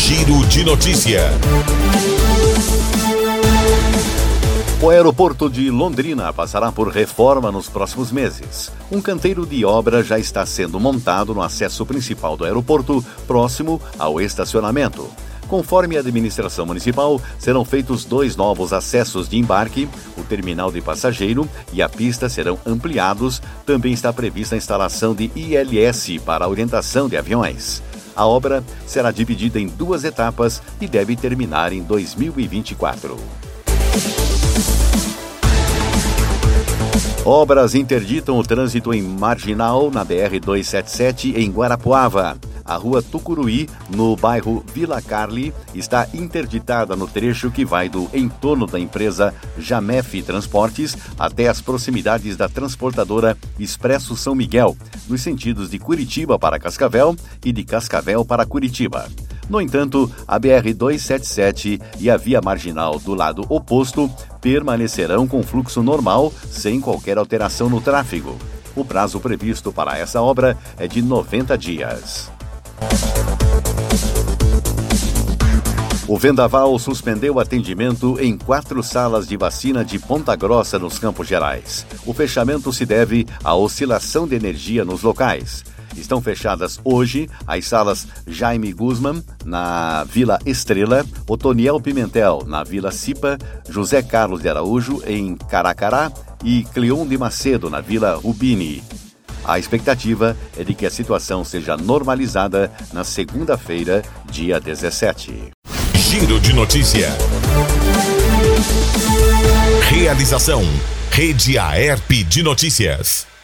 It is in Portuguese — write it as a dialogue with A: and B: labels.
A: Giro de Notícia.
B: O aeroporto de Londrina passará por reforma nos próximos meses. Um canteiro de obra já está sendo montado no acesso principal do aeroporto, próximo ao estacionamento. Conforme a administração municipal, serão feitos 2 novos acessos de embarque, o terminal de passageiro e a pista serão ampliados. Também está prevista a instalação de ILS para a orientação de aviões. A obra será dividida em 2 etapas e deve terminar em 2024. Obras interditam o trânsito em Marginal, na BR-277, em Guarapuava. A rua Tucuruí, no bairro Vila Carli, está interditada no trecho que vai do entorno da empresa Jamef Transportes até as proximidades da transportadora Expresso São Miguel, nos sentidos de Curitiba para Cascavel e de Cascavel para Curitiba. No entanto, a BR-277 e a via marginal do lado oposto permanecerão com fluxo normal, sem qualquer alteração no tráfego. O prazo previsto para essa obra é de 90 dias. O vendaval suspendeu o atendimento em 4 salas de vacina de Ponta Grossa, nos Campos Gerais. O fechamento se deve à oscilação de energia nos locais. Estão fechadas hoje as salas Jaime Guzman, na Vila Estrela, Otoniel Pimentel, na Vila Cipa, José Carlos de Araújo, em Caracará, e Cleon de Macedo, na Vila Rubini. A expectativa é de que a situação seja normalizada na segunda-feira, dia 17.
A: Giro de Notícia. Realização: Rede Aerp de Notícias.